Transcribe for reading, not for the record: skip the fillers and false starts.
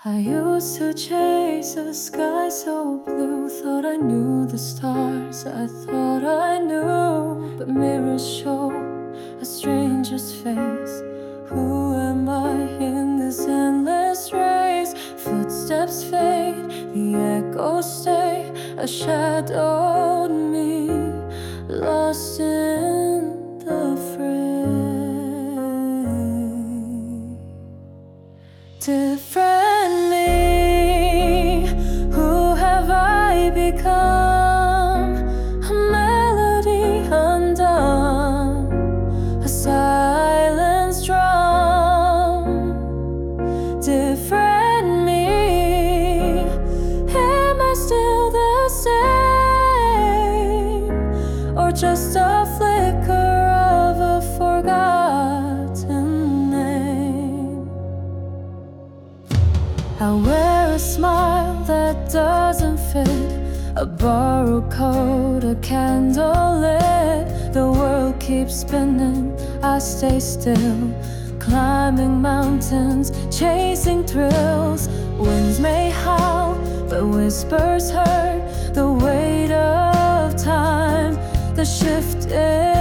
I used to chase a sky so blue, thought I knew the stars, I thought I knew. But mirrors show a stranger's face. Who am I in this endless race? Footsteps fade, the echoes stay, a shadowed me, lost in the fray. Different me, who have I become? A melody undone, a silence drum. Different me, am I still the same, or just a flicker of a forgotten name? I wear a smile that doesn't fit, a borrowed coat, a candle lit. The world keeps spinning, I stay still, climbing mountains, chasing thrills. Winds may howl, but whispers hurt, the weight of time, the shift is